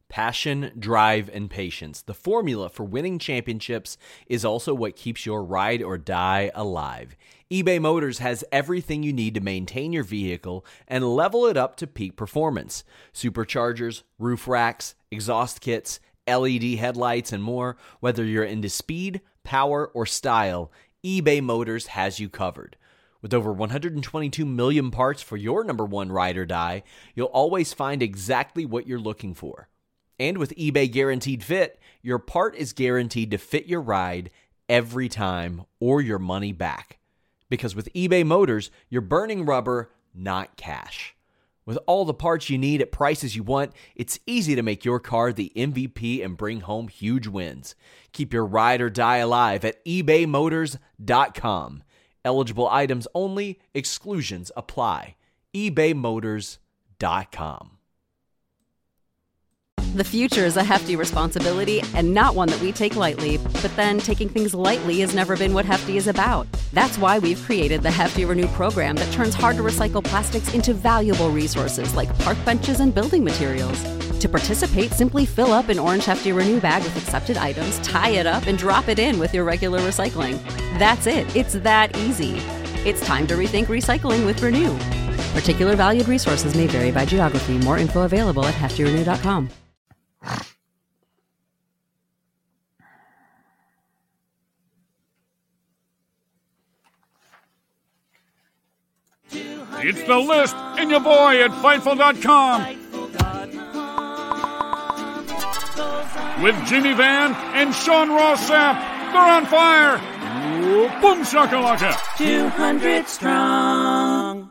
Passion, drive, and patience. The formula for winning championships is also what keeps your ride or die alive. eBay Motors has everything you need to maintain your vehicle and level it up to peak performance. Superchargers, roof racks, exhaust kits, LED headlights, and more. Whether you're into speed, power, or style, eBay Motors has you covered. With over 122 million parts for your number one ride or die, you'll always find exactly what you're looking for. And with eBay Guaranteed Fit, your part is guaranteed to fit your ride every time or your money back. Because with eBay Motors, you're burning rubber, not cash. With all the parts you need at prices you want, it's easy to make your car the MVP and bring home huge wins. Keep your ride or die alive at ebaymotors.com. Eligible items only, exclusions apply. ebaymotors.com. The future is a hefty responsibility and not one that we take lightly. But then taking things lightly has never been what Hefty is about. That's why we've created the Hefty Renew program that turns hard-to-recycle plastics into valuable resources like park benches and building materials. To participate, simply fill up an orange Hefty Renew bag with accepted items, tie it up, and drop it in with your regular recycling. That's it. It's that easy. It's time to rethink recycling with Renew. Particular valued resources may vary by geography. More info available at heftyrenew.com. It's The List and your boy at Fightful.com. With Jimmy Van and Sean Ross Sapp. They're on fire. Boom shakalaka. 200 strong.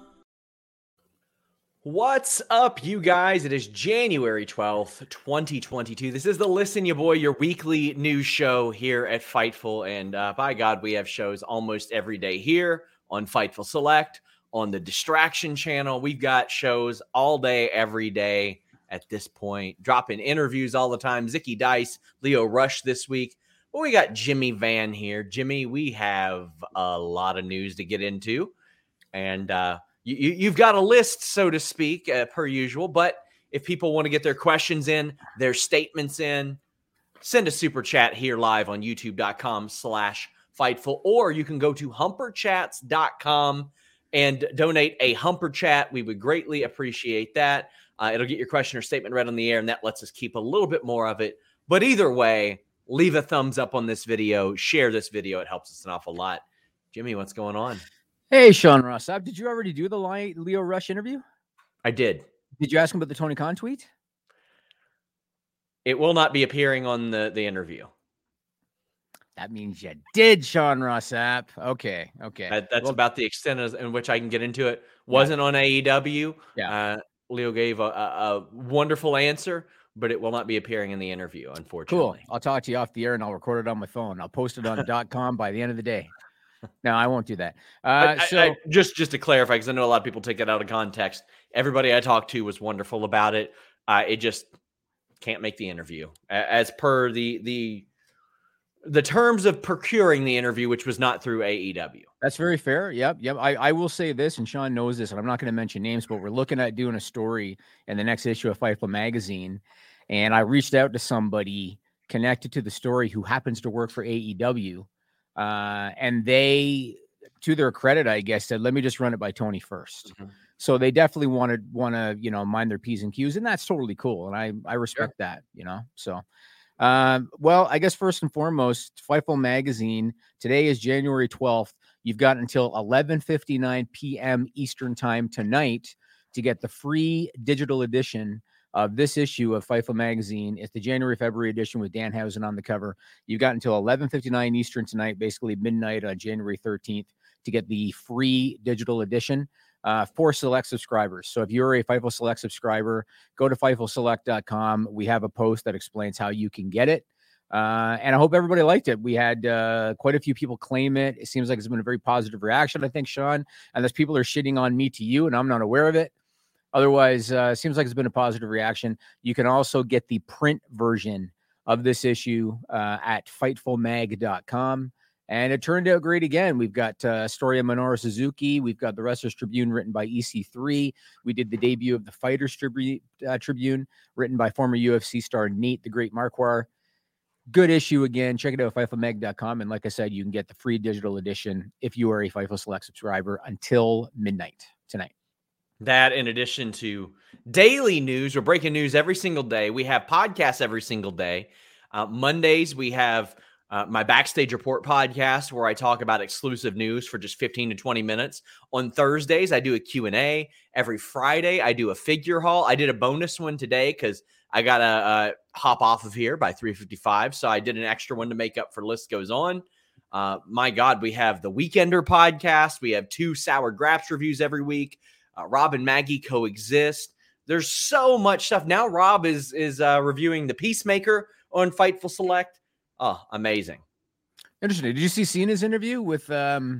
What's up, you guys? It is January 12th, 2022. This is The Listen, your boy, your weekly news show here at Fightful. And by God, we have shows almost every day here on Fightful Select, on the Distraction channel. We've got shows all day, every day at this point, dropping interviews all the time. Zicky Dice, Leo Rush this week. But we got Jimmy Van here. Jimmy, we have a lot of news to get into. And you've got a list, so to speak, per usual. But if people want to get their questions in, their statements in, send a super chat here live on youtube.com/Fightful. Or you can go to humperchats.com and donate a Humper Chat. We would greatly appreciate that. It'll get your question or statement read on the air, and that lets us keep a little bit more of it. But either way, leave a thumbs up on this video. Share this video. It helps us an awful lot. Jimmy, what's going on? Hey, Sean Ross. Did you already do the Leo Rush interview? I did. Did you ask him about the Tony Khan tweet? It will not be appearing on the interview. That means you did, Sean Ross Sapp. Okay. That's about the extent in which I can get into it. Wasn't on AEW. Yeah. Leo gave a wonderful answer, but it will not be appearing in the interview, unfortunately. Cool. I'll talk to you off the air, and I'll record it on my phone. I'll post it on .com by the end of the day. No, I won't do that. Just to clarify, because I know a lot of people take it out of context. Everybody I talked to was wonderful about it. It just can't make the interview as per the terms of procuring the interview, which was not through AEW. That's very fair. Yep. I will say this, and Sean knows this, and I'm not going to mention names, but we're looking at doing a story in the next issue of Fightful magazine. And I reached out to somebody connected to the story who happens to work for AEW. And they, to their credit, I guess, said, let me just run it by Tony first. Mm-hmm. So they definitely want to, mind their P's and Q's, and that's totally cool. And I respect that, so. Well, I guess first and foremost, Fightful magazine, today is January 12th. You've got until 11:59 p.m. Eastern time tonight to get the free digital edition of this issue of Fightful magazine. It's the January-February edition with Danhausen on the cover. You've got until 11:59 Eastern tonight, basically midnight on January 13th, to get the free digital edition for select subscribers. So if you're a Fightful Select subscriber, go to FightfulSelect.com. We have a post that explains how you can get it. And I hope everybody liked it. We had quite a few people claim it. It seems like it's been a very positive reaction, I think, Sean. Unless people are shitting on me to you, and I'm not aware of it. Otherwise, it seems like it's been a positive reaction. You can also get the print version of this issue at FightfulMag.com. And it turned out great again. We've got a story of Minoru Suzuki. We've got the Wrestlers Tribune written by EC3. We did the debut of the Fighters Tribune written by former UFC star Nate the Great Marquardt. Good issue again. Check it out at FIFAmag.com. And like I said, you can get the free digital edition if you are a FIFA Select subscriber until midnight tonight. That, in addition to daily news or breaking news every single day, we have podcasts every single day. Mondays, we have my Backstage Report podcast where I talk about exclusive news for just 15 to 20 minutes. On Thursdays, I do a Q&A. Every Friday, I do a figure haul. I did a bonus one today because I got to hop off of here by 3:55. So I did an extra one to make up for List Goes On. My God, we have the Weekender podcast. We have 2 Sour Graps reviews every week. Rob and Maggie coexist. There's so much stuff. Now Rob is reviewing The Peacemaker on Fightful Select. Oh, amazing. Interesting. Did you see Cena's interview with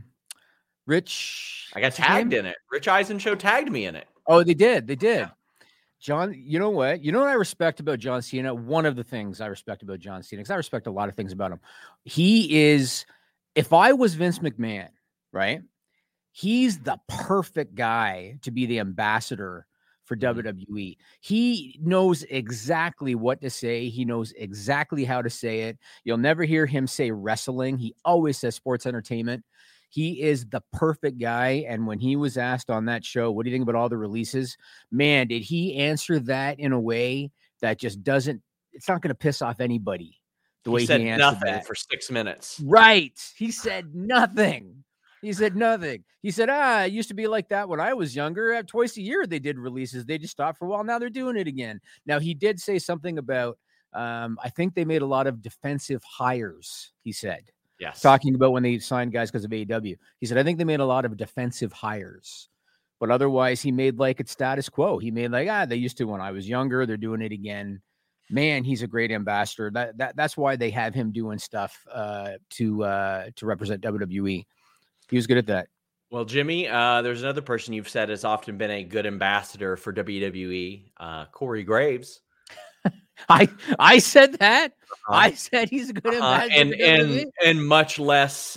Rich? I got tagged in it. Rich Eisen tagged me in it. Oh, they did. Yeah. John, you know what? You know what I respect about John Cena? One of the things I respect about John Cena, because I respect a lot of things about him. He is, if I was Vince McMahon, right? He's the perfect guy to be the ambassador for WWE. He knows exactly what to say. He knows exactly how to say it. You'll never hear him say wrestling. He always says sports entertainment. He is the perfect guy. And when he was asked on that show, what do you think about all the releases? Man, did he answer that in a way that just doesn't, it's not going to piss off anybody the way he answered nothing that. For 6 minutes. Right. He said nothing. He said nothing. He said, it used to be like that when I was younger. Twice a year they did releases. They just stopped for a while. Now they're doing it again. Now he did say something about, I think they made a lot of defensive hires, he said. Yes. Talking about when they signed guys because of AEW. He said, I think they made a lot of defensive hires. But otherwise, he made like it status quo. He made like, they used to when I was younger. They're doing it again. Man, he's a great ambassador. That's why they have him doing stuff to represent WWE. He was good at that. Well, Jimmy, there's another person you've said has often been a good ambassador for WWE, Corey Graves. I said that. I said he's a good ambassador. In much less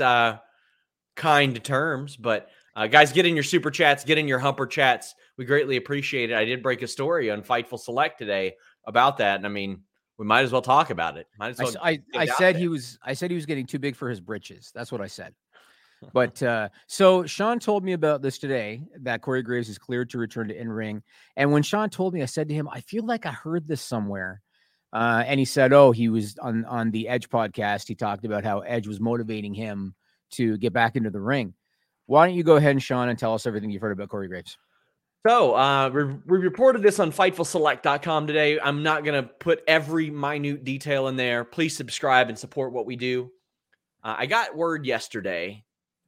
kind terms. But guys, get in your super chats, get in your humper chats. We greatly appreciate it. I did break a story on Fightful Select today about that. And I mean, we might as well talk about it. Might as well. I said he was getting too big for his britches. That's what I said. But so Sean told me about this today, that Corey Graves is cleared to return to in-ring. And when Sean told me, I said to him, I feel like I heard this somewhere. And he said, he was on the Edge podcast. He talked about how Edge was motivating him to get back into the ring. Why don't you go ahead, and Sean, and tell us everything you've heard about Corey Graves? So we reported this on FightfulSelect.com today. I'm not going to put every minute detail in there. Please subscribe and support what we do. I got word yesterday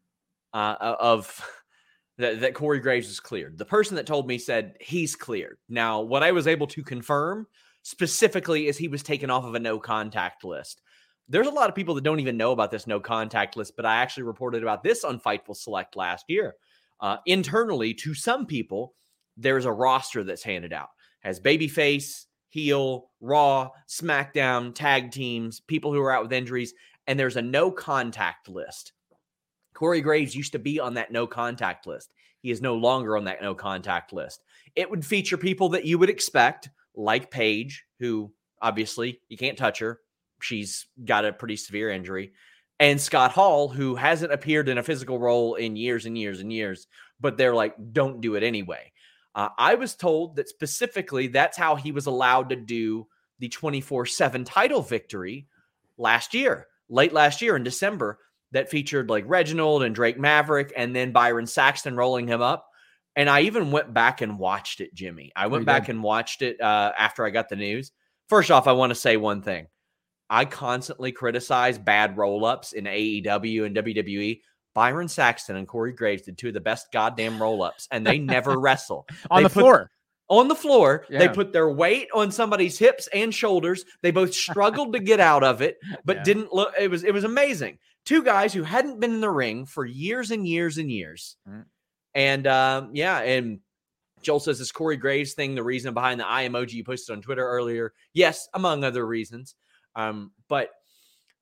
that Corey Graves is cleared. The person that told me said he's cleared. Now, what I was able to confirm specifically is he was taken off of a no contact list. There's a lot of people that don't even know about this no contact list, but I actually reported about this on Fightful Select last year. Internally, to some people, there's a roster that's handed out. Has babyface, heel, Raw, SmackDown, tag teams, people who are out with injuries, and there's a no contact list. Corey Graves used to be on that no contact list. He is no longer on that no contact list. It would feature people that you would expect, like Paige, who obviously you can't touch her. She's got a pretty severe injury. And Scott Hall, who hasn't appeared in a physical role in years and years and years, but they're like, don't do it anyway. I was told that specifically that's how he was allowed to do the 24/7 title victory late last year in December, that featured like Reginald and Drake Maverick and then Byron Saxton rolling him up. And I even went back and watched it, Jimmy. I went back and watched it after I got the news. First off, I want to say one thing. I constantly criticize bad roll-ups in AEW and WWE. Byron Saxton and Corey Graves did 2 of the best goddamn roll-ups, and they never wrestle. On the floor. On the floor, yeah. They put their weight on somebody's hips and shoulders. They both struggled to get out of it, but didn't look. It was amazing. 2 guys who hadn't been in the ring for years and years and years. And and Joel says this Corey Graves thing, the reason behind the eye emoji you posted on Twitter earlier. Yes, among other reasons. But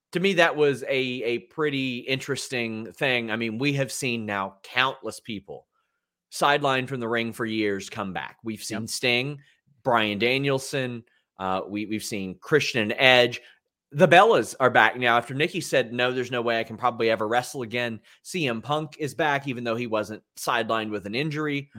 to me, that was a pretty interesting thing. I mean, we have seen now countless people sidelined from the ring for years come back. We've seen Sting, Bryan Danielson. We've seen Christian and Edge. The Bellas are back now after Nikki said, no, there's no way I can probably ever wrestle again. CM Punk is back, even though he wasn't sidelined with an injury.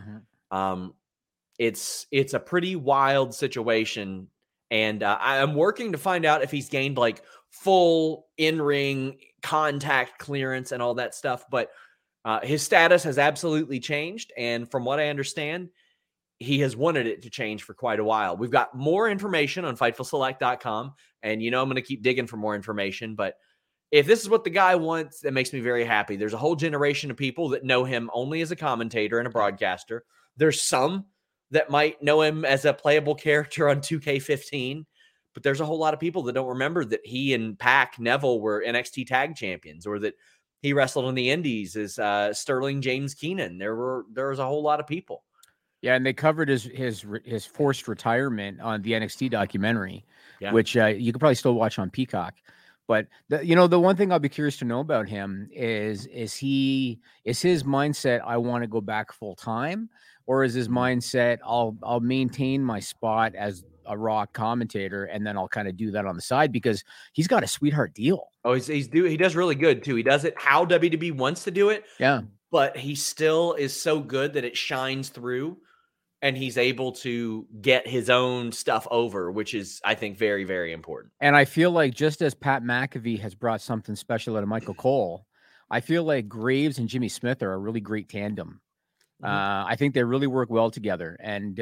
It's a pretty wild situation. And I'm working to find out if he's gained like full in-ring contact clearance and all that stuff. But his status has absolutely changed. And from what I understand, he has wanted it to change for quite a while. We've got more information on FightfulSelect.com. And, I'm going to keep digging for more information. But if this is what the guy wants, that makes me very happy. There's a whole generation of people that know him only as a commentator and a broadcaster. There's some that might know him as a playable character on 2K15. But there's a whole lot of people that don't remember that he and Pac Neville were NXT tag champions, or that he wrestled in the Indies as Sterling James Keenan. There was a whole lot of people. Yeah, and they covered his forced retirement on the NXT documentary, which you could probably still watch on Peacock. But the one thing I'll be curious to know about him is his mindset, I want to go back full time, or is his mindset, I'll maintain my spot as a Raw commentator and then I'll kind of do that on the side, because he's got a sweetheart deal. Oh, he does really good too. He does it how WWE wants to do it. Yeah. But he still is so good that it shines through. And he's able to get his own stuff over, which is, I think, very, very important. And I feel like just as Pat McAfee has brought something special out of Michael Cole, I feel like Graves and Jimmy Smith are a really great tandem. I think they really work well together. And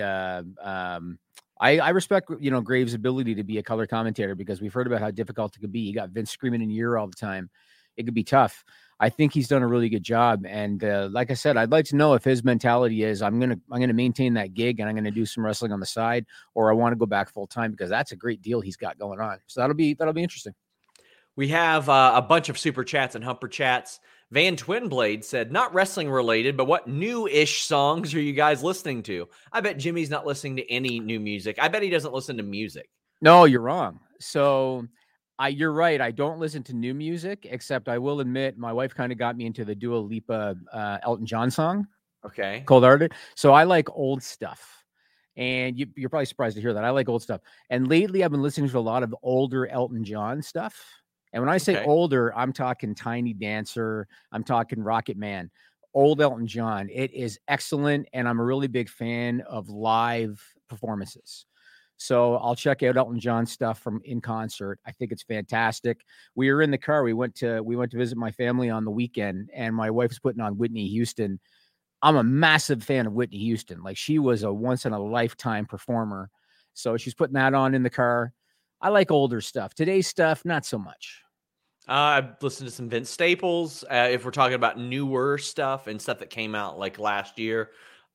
I respect, Graves' ability to be a color commentator, because we've heard about how difficult it could be. You got Vince screaming in your ear all the time. It could be tough. I think he's done a really good job. And like I said, I'd like to know if his mentality is I'm gonna maintain that gig and I'm gonna do some wrestling on the side, or I want to go back full time, because that's a great deal he's got going on. So that'll be interesting. We have a bunch of super chats and humper chats. Van Twinblade said, not wrestling related, but what new-ish songs are you guys listening to? I bet Jimmy's not listening to any new music. I bet he doesn't listen to music. No, you're wrong. So you're right. I don't listen to new music, except I will admit my wife kind of got me into the Dua Lipa Elton John song. Okay. Cold Hearted. So I like old stuff. And you're probably surprised to hear that. I like old stuff. And lately I've been listening to a lot of older Elton John stuff. And when I say older, I'm talking Tiny Dancer. I'm talking Rocket Man. Old Elton John. It is excellent. And I'm a really big fan of live performances. So I'll check out Elton John stuff from in concert. I think it's fantastic. We were in the car. We went to visit my family on the weekend, and my wife was putting on Whitney Houston. I'm a massive fan of Whitney Houston. Like, she was a once in a lifetime performer. So she's putting that on in the car. I like older stuff. Today's stuff, not so much. I've listened to some Vince Staples. If we're talking about newer stuff and stuff that came out like last year.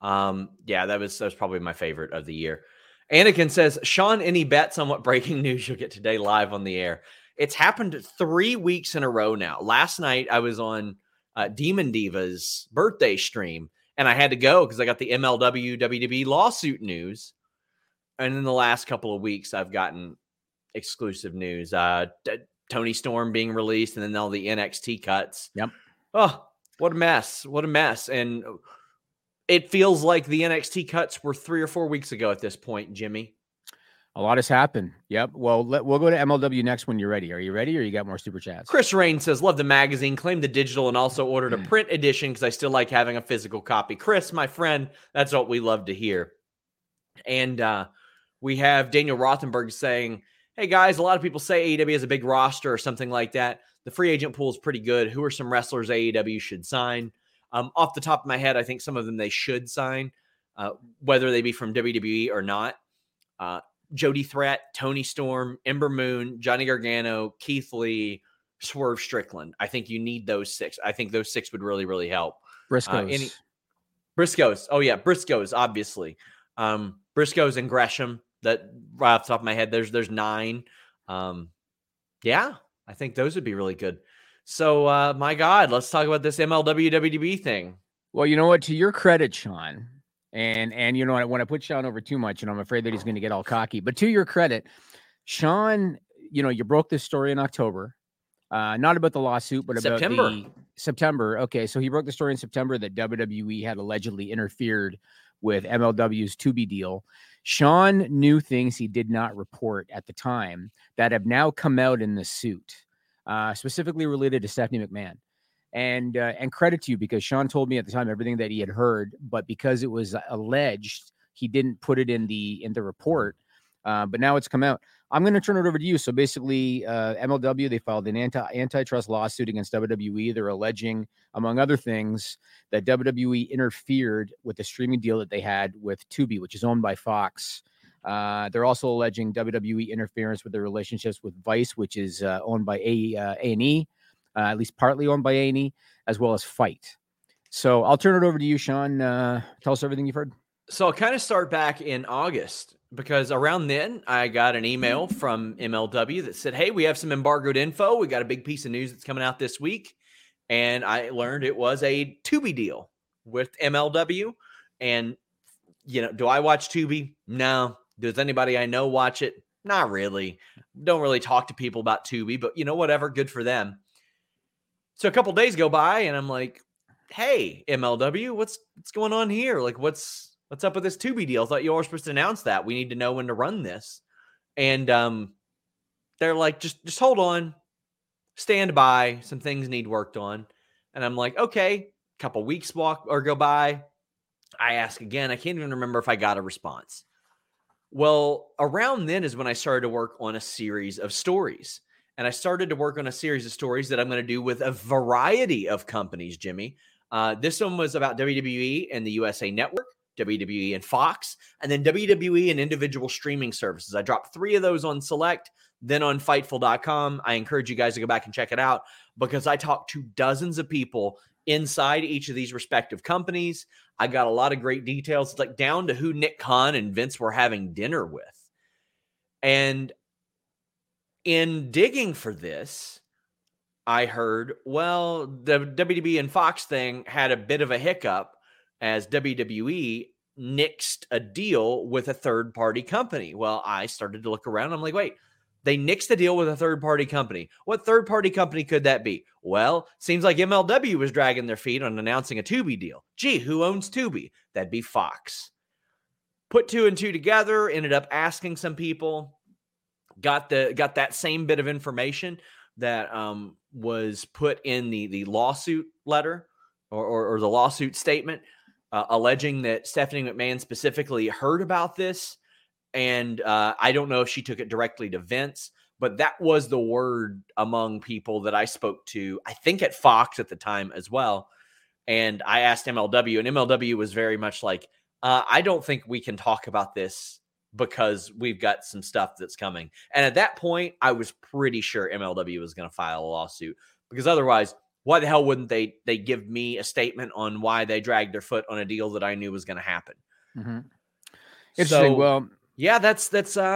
That was probably my favorite of the year. Anakin says, Sean, any bets on what breaking news you'll get today live on the air? It's happened 3 weeks in a row now. Last night I was on Demon Diva's birthday stream, and I had to go because I got the MLW WWE lawsuit news. And in the last couple of weeks, I've gotten exclusive news. Tony Storm being released, and then all the NXT cuts. Yep. Oh, what a mess. What a mess. And it feels like the NXT cuts were 3 or 4 weeks ago at this point, Jimmy. A lot has happened. Yep. Well, we'll go to MLW next when you're ready. Are you ready, or you got more super chats? Chris Rain says, love the magazine, claim the digital, and also ordered a print edition because I still like having a physical copy. Chris, my friend, that's what we love to hear. And we have Daniel Rothenberg saying, hey, guys, a lot of people say AEW has a big roster or something like that. The free agent pool is pretty good. Who are some wrestlers AEW should sign? Off the top of my head, I think some of them they should sign, whether they be from WWE or not. Jody Threat, Tony Storm, Ember Moon, Johnny Gargano, Keith Lee, Swerve Strickland. I think you need those 6. I think those 6 would really, really help. Briscoes. Briscoes. Oh, yeah, Briscoes, obviously. Briscoes and Gresham. That right off the top of my head, there's 9. I think those would be really good. So, my God, let's talk about this MLW WWE thing. Well, you know what? To your credit, Sean, and you know, I want to put Sean over too much, and I'm afraid that he's going to get all cocky. But to your credit, Sean, you broke this story in October. Not about the lawsuit, but about September. September. Okay, so he broke the story in September that WWE had allegedly interfered with MLW's Tubi deal. Sean knew things he did not report at the time that have now come out in the suit, specifically related to Stephanie McMahon. And credit to you, because Sean told me at the time everything that he had heard, but because it was alleged, he didn't put it in the report. But now it's come out. I'm going to turn it over to you. So basically, MLW, they filed an antitrust lawsuit against WWE. They're alleging, among other things, that WWE interfered with the streaming deal that they had with Tubi, which is owned by Fox. They're also alleging WWE interference with their relationships with Vice, which is owned by A&E, at least partly owned by A&E, as well as Fight. So I'll turn it over to you, Sean. Tell us everything you've heard. So I'll kind of start back in August, because around then I got an email from MLW that said, hey, we have some embargoed info. We got a big piece of news that's coming out this week. And I learned it was a Tubi deal with MLW. And, do I watch Tubi? No. Does anybody I know watch it? Not really. Don't really talk to people about Tubi, but whatever, good for them. So a couple days go by and I'm like, hey, MLW, what's going on here? Like, what's up with this Tubi deal? I thought you all were supposed to announce that. We need to know when to run this. And they're like, just hold on, stand by. Some things need worked on. And I'm like, okay. A couple weeks go by. I ask again. I can't even remember if I got a response. Well, around then is when I started to work on a series of stories. And I started to work on a series of stories that I'm going to do with a variety of companies, Jimmy. This one was about WWE and the USA Network, WWE and Fox, and then WWE and individual streaming services. I dropped 3 of those on Select, then on Fightful.com. I encourage you guys to go back and check it out, because I talked to dozens of people inside each of these respective companies. I got a lot of great details, like down to who Nick Khan and Vince were having dinner with. And in digging for this, I heard, well, the WWE and Fox thing had a bit of a hiccup, as WWE nixed a deal with a third-party company. Well, I started to look around. I'm like, wait, they nixed a deal with a third-party company. What third-party company could that be? Well, seems like MLW was dragging their feet on announcing a Tubi deal. Gee, who owns Tubi? That'd be Fox. Put 2 and 2 together, ended up asking some people, got that same bit of information that was put in the lawsuit letter or the lawsuit statement, alleging that Stephanie McMahon specifically heard about this. And I don't know if she took it directly to Vince, but that was the word among people that I spoke to, I think at Fox at the time as well. And I asked MLW, and MLW was very much like, I don't think we can talk about this because we've got some stuff that's coming. And at that point, I was pretty sure MLW was going to file a lawsuit, because otherwise, why the hell wouldn't they give me a statement on why they dragged their foot on a deal that I knew was going to happen? Mm-hmm. Interesting. So, well, yeah, that's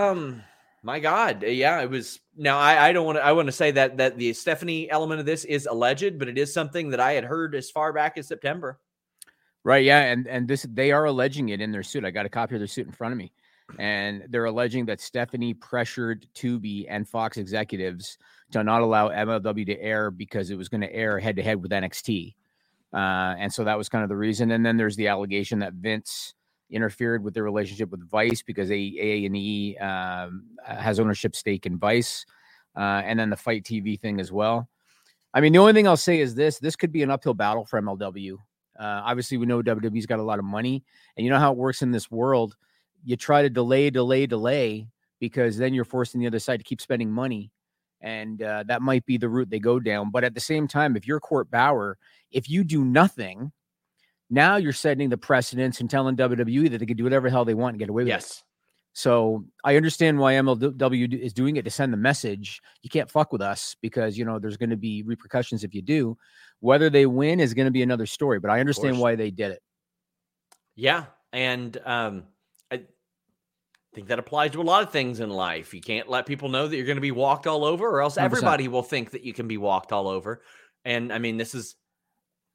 my God. Yeah, it was. Now I want to say that the Stephanie element of this is alleged, but it is something that I had heard as far back as September. Right. Yeah. And they are alleging it in their suit. I got a copy of their suit in front of me, and they're alleging that Stephanie pressured Tubi and Fox executives to not allow MLW to air because it was going to air head to head with NXT. And so that was kind of the reason. And then there's the allegation that Vince interfered with their relationship with Vice because A&E has ownership stake in Vice. And then the Fight TV thing as well. I mean, the only thing I'll say is this could be an uphill battle for MLW. Obviously, we know WWE's got a lot of money, and you know how it works in this world. You try to delay, because then you're forcing the other side to keep spending money. And that might be the route they go down. But at the same time, if you're Court Bauer, if you do nothing, now you're setting the precedence and telling WWE that they can do whatever the hell they want and get away with it. So I understand why MLW is doing it, to send the message. You can't fuck with us, because, there's going to be repercussions if you do. Whether they win is going to be another story, but I understand why they did it. Yeah. And I think that applies to a lot of things in life. You can't let people know that you're going to be walked all over, or else 100%. Everybody will think that you can be walked all over. And I mean, this is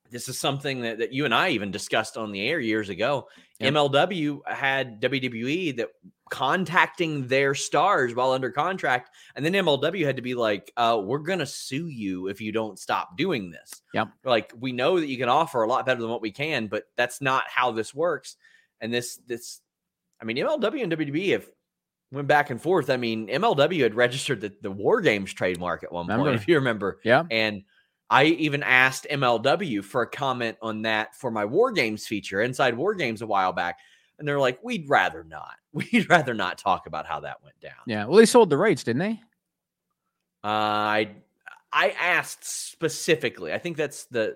this is something that you and I even discussed on the air years ago. Yep. MLW had WWE that contacting their stars while under contract. And then MLW had to be like, we're going to sue you if you don't stop doing this. Yep. Like, we know that you can offer a lot better than what we can, but that's not how this works. And this, I mean, MLW and WWE have went back and forth. I mean, MLW had registered the War Games trademark at one point, if you remember. Yeah. And I even asked MLW for a comment on that for my War Games feature, Inside War Games, a while back. And they're like, we'd rather not. We'd rather not talk about how that went down. Yeah. Well, they sold the rights, didn't they? I asked specifically. I think that's the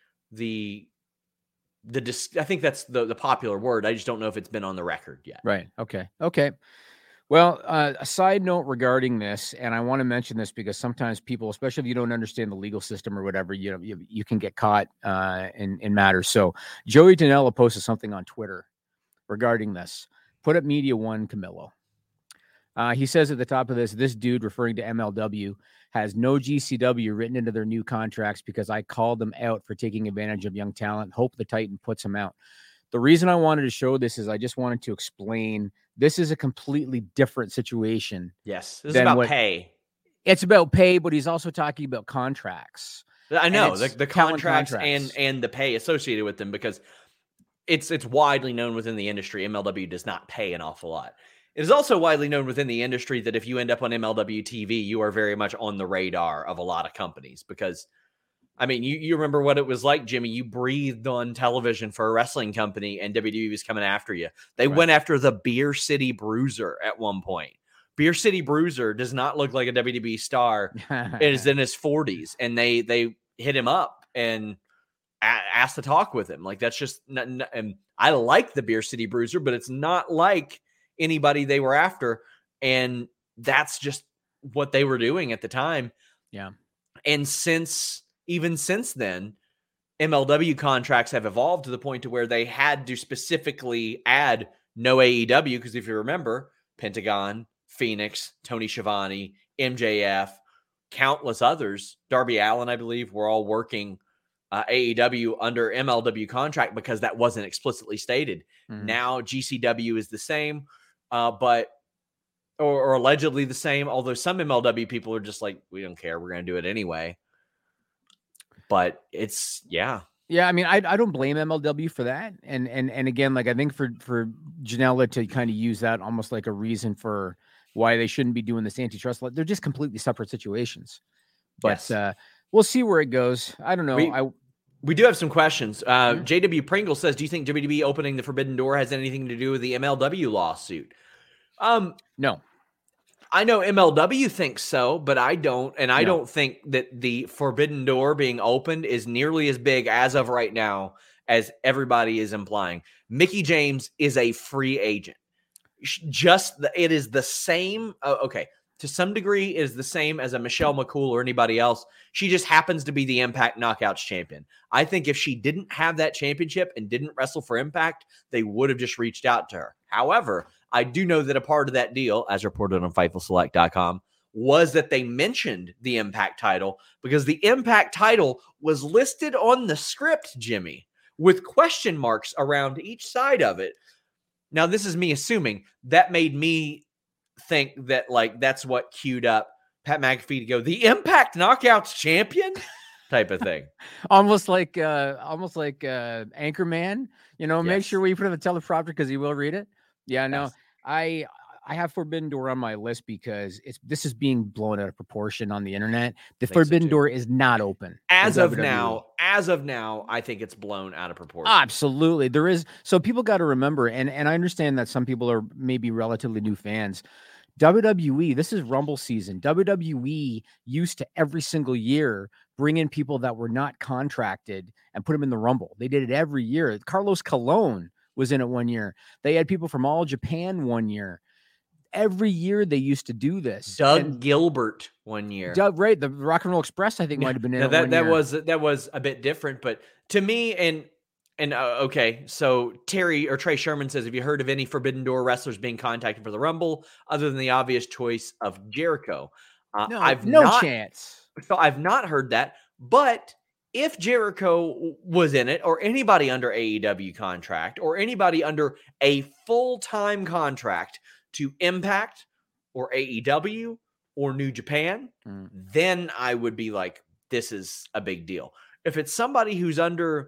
I think that's the popular word. I just don't know if it's been on the record yet. Right. Okay. Well, a side note regarding this, and I want to mention this because sometimes people, especially if you don't understand the legal system or whatever, you can get caught in matters. So Joey Janela posted something on Twitter regarding this. Put up Media One, Camillo. He says at the top of this dude, referring to MLW, has no GCW written into their new contracts because I called them out for taking advantage of young talent. Hope the Titan puts him out. The reason I wanted to show this is I just wanted to explain this is a completely different situation. Yes. This is about pay. It's about pay, but he's also talking about contracts. I know the contracts and the pay associated with them, because it's widely known within the industry. MLW does not pay an awful lot. It is also widely known within the industry that if you end up on MLW TV, you are very much on the radar of a lot of companies, because I mean, you remember what it was like, Jimmy. You breathed on television for a wrestling company and WWE was coming after you. They went after the Beer City Bruiser at one point. Beer City Bruiser does not look like a WWE star. It is in his 40s, and they hit him up and asked to talk with him. Like, that's just not, and I like the Beer City Bruiser, but it's not like anybody they were after. And that's just what they were doing at the time. Yeah. And even since then, MLW contracts have evolved to the point to where they had to specifically add no AEW, because if you remember, Pentagon, Phoenix, Tony Schiavone, MJF, countless others, Darby Allin, I believe, were all working AEW under MLW contract because that wasn't explicitly stated. Mm-hmm. Now GCW is the same, but allegedly the same, although some MLW people are just like, we don't care, we're going to do it anyway. But it's, yeah. I mean, I don't blame MLW for that. And again, like, I think for Janela to kind of use that almost like a reason for why they shouldn't be doing this antitrust, they're just completely separate situations. But yes. We'll see where it goes. I don't know. We do have some questions. JW Pringle says, do you think WWE opening the Forbidden Door has anything to do with the MLW lawsuit? No. I know MLW thinks so, but I don't. And I don't think that the Forbidden Door being opened is nearly as big as of right now as everybody is implying. Mickie James is a free agent. It is the same. Okay. To some degree, it is the same as a Michelle McCool or anybody else. She just happens to be the Impact Knockouts champion. I think if she didn't have that championship and didn't wrestle for Impact, they would have just reached out to her. However, I do know that a part of that deal, as reported on FightfulSelect.com, was that they mentioned the Impact title because the Impact title was listed on the script, Jimmy, with question marks around each side of it. Now, this is me assuming. That made me think that, like, that's what queued up Pat McAfee to go, the Impact Knockouts champion type of thing. almost like Anchorman, yes. Make sure we put it on the teleprompter because he will read it. Yeah, no, yes. I have Forbidden Door on my list because this is being blown out of proportion on the internet. The Forbidden Door is not open. As of now, I think it's blown out of proportion. Absolutely. There is. So people got to remember, and I understand that some people are maybe relatively new fans. WWE, this is Rumble season. WWE used to every single year bring in people that were not contracted and put them in the Rumble. They did it every year. Carlos Colon was in it one year. They had people from all Japan one year. Every year they used to do this. Doug Gilbert one year. Right. The Rock and Roll Express, I think, might have been in it one year. That was a bit different, but to me, and okay, so Trey Sherman says, have you heard of any Forbidden Door wrestlers being contacted for the Rumble other than the obvious choice of Jericho? No chance. So I've not heard that, but if Jericho was in it, or anybody under AEW contract, or anybody under a full-time contract to Impact or AEW or New Japan, then I would be like, this is a big deal. If it's somebody who's under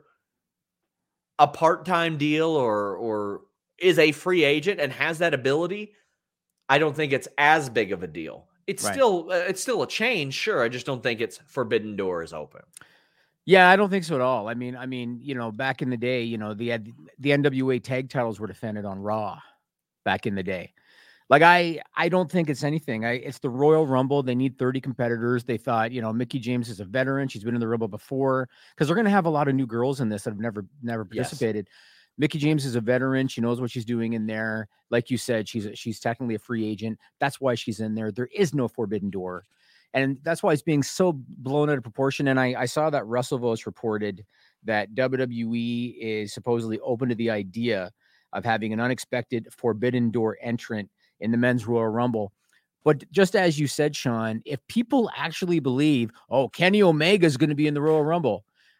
a part-time deal or is a free agent and has that ability, I don't think it's as big of a deal. It's still a change, sure. I just don't think it's Forbidden Door is open. Yeah, I don't think so at all. I mean, back in the day, the NWA tag titles were defended on Raw back in the day. Like, I don't think it's anything. It's the Royal Rumble. They need 30 competitors. They thought, Mickie James is a veteran. She's been in the Rumble before, because they're going to have a lot of new girls in this that have never participated. Yes. Mickie James is a veteran. She knows what she's doing in there. Like you said, she's technically a free agent. That's why she's in there. There is no Forbidden Door. And that's why it's being so blown out of proportion. And I saw that WrestleVotes reported that WWE is supposedly open to the idea of having an unexpected Forbidden Door entrant in the Men's Royal Rumble. But just as you said, Sean, if people actually believe, Kenny Omega is going to be in the Royal Rumble,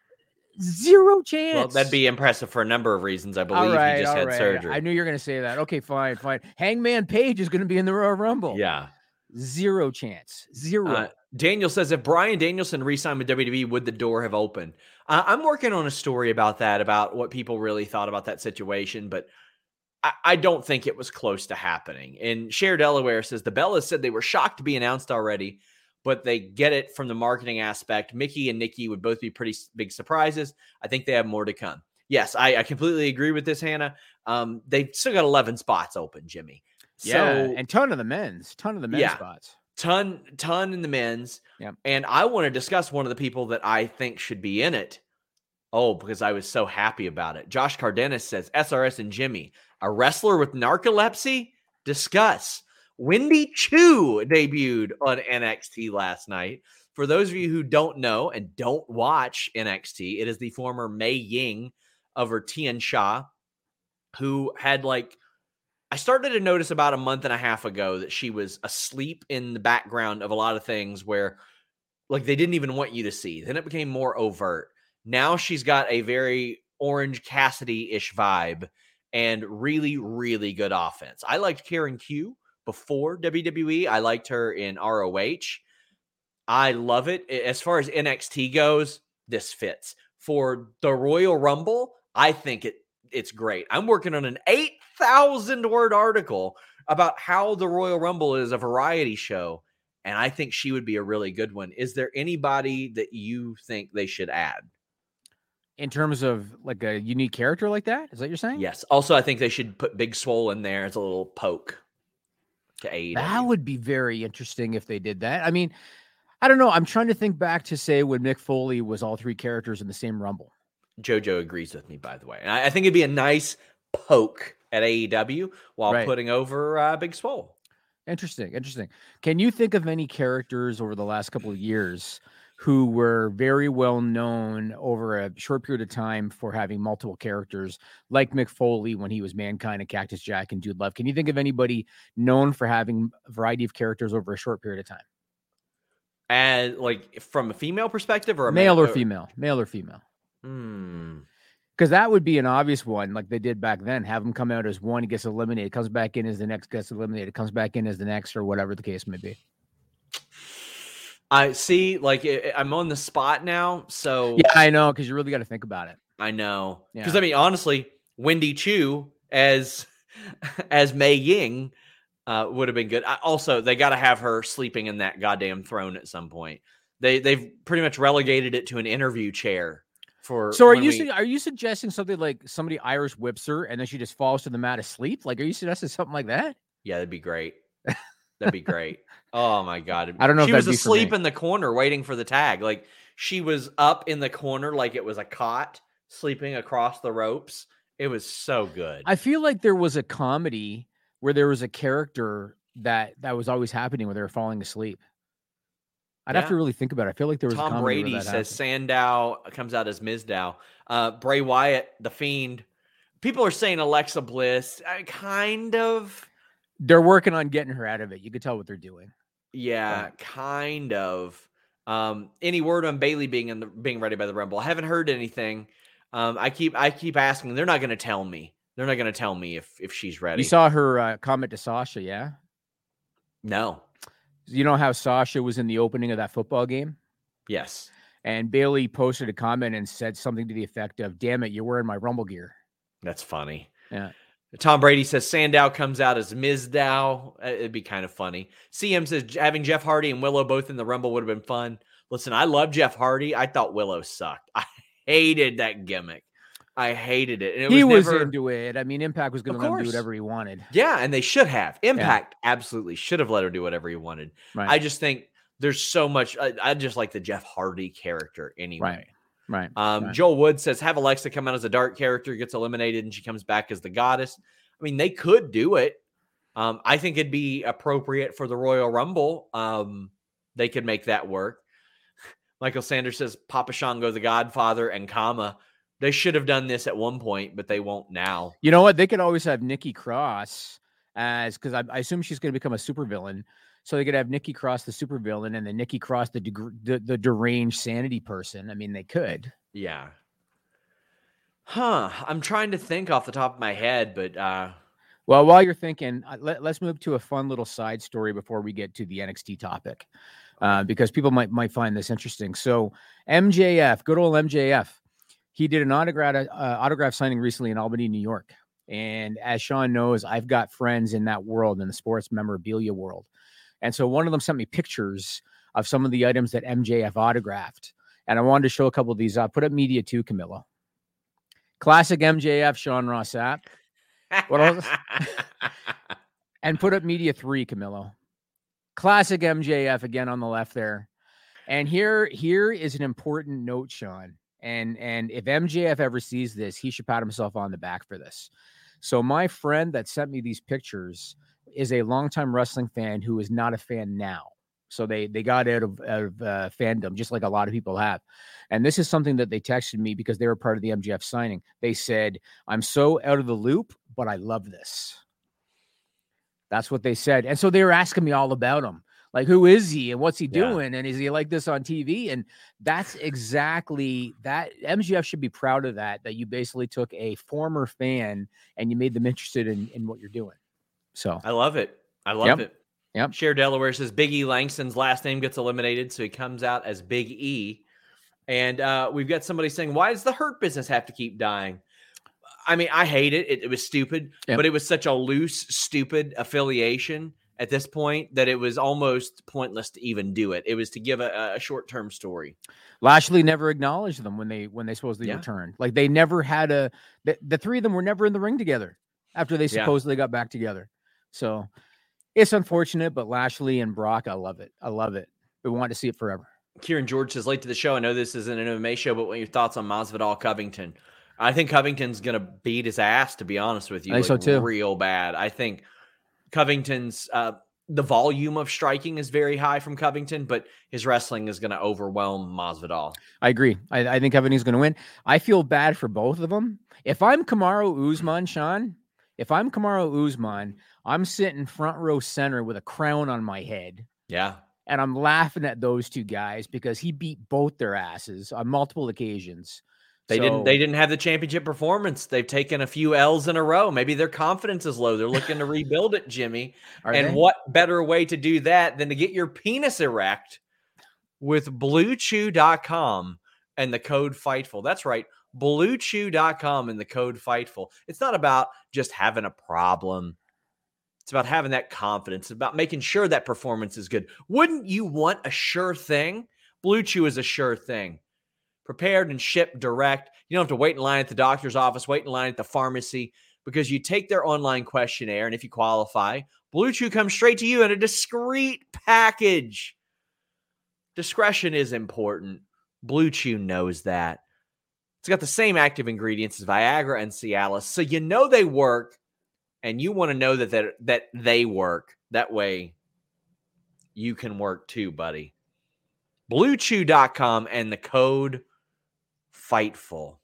zero chance. Well, that'd be impressive for a number of reasons. I believe he just had surgery. I knew you were going to say that. Okay, fine. Hangman Page is going to be in the Royal Rumble. Yeah. Zero chance. Zero. Daniel says, if Bryan Danielson re-signed with WWE, would the door have opened? I'm working on a story about that, about what people really thought about that situation, but I don't think it was close to happening. And Cher Delaware says, the Bellas said they were shocked to be announced already, but they get it from the marketing aspect. Mickie and Nikki would both be pretty big surprises. I think they have more to come. Yes, I completely agree with this, Hannah. They've still got 11 spots open, Jimmy. Yeah, and ton of the men's spots. Ton in the men's. Yeah. And I want to discuss one of the people that I think should be in it. Because I was so happy about it. Josh Cardenas says, SRS and Jimmy, a wrestler with narcolepsy? Discuss. Wendy Choo debuted on NXT last night. For those of you who don't know and don't watch NXT, it is the former Mei Ying over Tian Sha, who had I started to notice about a month and a half ago that she was asleep in the background of a lot of things where they didn't even want you to see. Then it became more overt. Now she's got a very Orange Cassidy-ish vibe and really, really good offense. I liked Karen Q before WWE. I liked her in ROH. I love it. As far as NXT goes, this fits. For the Royal Rumble, I think it's great. I'm working on an 8,000-word article about how the Royal Rumble is a variety show, and I think she would be a really good one. Is there anybody that you think they should add? In terms of a unique character like that? Is that what you're saying? Yes. Also, I think they should put Big Swole in there as a little poke to AEW. That would be very interesting if they did that. I mean, I don't know. I'm trying to think back to say when Mick Foley was all three characters in the same Rumble. JoJo agrees with me, by the way. And I think it'd be a nice poke at AEW while putting over Big Swole. Interesting. Can you think of any characters over the last couple of years who were very well known over a short period of time for having multiple characters, like Mick Foley when he was Mankind and Cactus Jack and Dude Love? Can you think of anybody known for having a variety of characters over a short period of time? And from a female perspective, or a male or female? Male or female? Because that would be an obvious one, like they did back then. Have them come out as one, gets eliminated, comes back in as the next, gets eliminated, comes back in as the next, or whatever the case may be. I see, I'm on the spot now, so... Yeah, I know, because you really got to think about it. I know. Because, honestly, Wendy Choo as Mei Ying would have been good. Also, they got to have her sleeping in that goddamn throne at some point. They've pretty much relegated it to an interview chair. So are you suggesting something like somebody Irish whips her and then she just falls to the mat asleep? Are you suggesting something like that? Yeah, that'd be great. That'd be great. Oh my God. I don't know. She was asleep in the corner waiting for the tag. She was up in the corner like it was a cot, sleeping across the ropes. It was so good. I feel like there was a comedy where there was a character that was always happening where they were falling asleep. I'd have to really think about it. I feel like there was Tom Brady says Sandow comes out as Mizdow. Bray Wyatt, The Fiend. People are saying Alexa Bliss. Kind of. They're working on getting her out of it. You could tell what they're doing. Yeah, kind of. Any word on Bailey being ready by the Rumble? I haven't heard anything. I keep asking. They're not going to tell me. They're not going to tell me if she's ready. You saw her comment to Sasha, yeah? No. You know how Sasha was in the opening of that football game? Yes. And Bailey posted a comment and said something to the effect of, "Damn it, you're wearing my Rumble gear." That's funny. Yeah. Tom Brady says Sandow comes out as Mizdow. It'd be kind of funny. CM says having Jeff Hardy and Willow both in the Rumble would have been fun. Listen, I love Jeff Hardy. I thought Willow sucked. I hated that gimmick. I hated it. And he was never into it. I mean, Impact was going to let him do whatever he wanted. Yeah, and they should have. Impact absolutely should have let her do whatever he wanted. Right. I just think there's so much. I just like the Jeff Hardy character anyway. Right. Joel Wood says have Alexa come out as a dark character, gets eliminated, and she comes back as the goddess. I mean, they could do it. I think it'd be appropriate for the Royal Rumble. They could make that work. Michael Sanders says Papa Shango, the Godfather, and Kama. They should have done this at one point, but they won't now. You know what? They could always have Nikki Cross because I assume she's going to become a supervillain. So they could have Nikki Cross, the supervillain, and then Nikki Cross, the deranged sanity person. I mean, they could. Yeah. I'm trying to think off the top of my head, but well, while you're thinking, let's move to a fun little side story before we get to the NXT topic, because people might find this interesting. So MJF, good old MJF, he did an autograph signing recently in Albany, New York. And as Sean knows, I've got friends in that world, in the sports memorabilia world. And so one of them sent me pictures of some of the items that MJF autographed. And I wanted to show a couple of these up. Put up media 2, Camilo. Classic MJF, Sean Ross Sapp. What else? And put up media 3, Camilo. Classic MJF again on the left there. And here is an important note, Sean. And if MJF ever sees this, he should pat himself on the back for this. So my friend that sent me these pictures is a longtime wrestling fan who is not a fan now. So they got out of fandom, just like a lot of people have. And this is something that they texted me because they were part of the MJF signing. They said, "I'm so out of the loop, but I love this." That's what they said. And so they were asking me all about him. Like, who is he and what's he doing? And is he like this on TV? And that's exactly that. MJF should be proud of that you basically took a former fan and you made them interested in what you're doing. So I love it. I love it. Yep. Cher Delaware says Big E Langston's last name gets eliminated, so he comes out as Big E. And we've got somebody saying, why does the Hurt Business have to keep dying? I mean, I hate it. It was stupid, but it was such a loose, stupid affiliation at this point that it was almost pointless to even do it. It was to give a short-term story. Lashley never acknowledged them when they supposedly returned. Like they never had the three of them were never in the ring together after they supposedly got back together. So it's unfortunate, but Lashley and Brock, I love it. I love it. We want to see it forever. Kieran George says, late to the show. I know this isn't an MMA show, but what are your thoughts on Masvidal Covington? I think Covington's going to beat his ass, to be honest with you. I think so too. Real bad. I think Covington's the volume of striking is very high from Covington, but his wrestling is going to overwhelm Masvidal. I agree. I think Covington's going to win. I feel bad for both of them. If I'm Kamaru Usman, Sean, I'm sitting front row center with a crown on my head. Yeah. And I'm laughing at those two guys because he beat both their asses on multiple occasions. They didn't have the championship performance. They've taken a few L's in a row. Maybe their confidence is low. They're looking to rebuild it, Jimmy. What better way to do that than to get your penis erect with BlueChew.com and the code FIGHTFUL. That's right. BlueChew.com and the code FIGHTFUL. It's not about just having a problem. It's about having that confidence. It's about making sure that performance is good. Wouldn't you want a sure thing? Blue Chew is a sure thing. Prepared and shipped direct. You don't have to wait in line at the doctor's office, wait in line at the pharmacy, because you take their online questionnaire, and if you qualify, Blue Chew comes straight to you in a discreet package. Discretion is important. Blue Chew knows that. It's got the same active ingredients as Viagra and Cialis, so you know they work, and you want to know that they work. That way, you can work too, buddy. BlueChew.com and the code FIGHTFUL.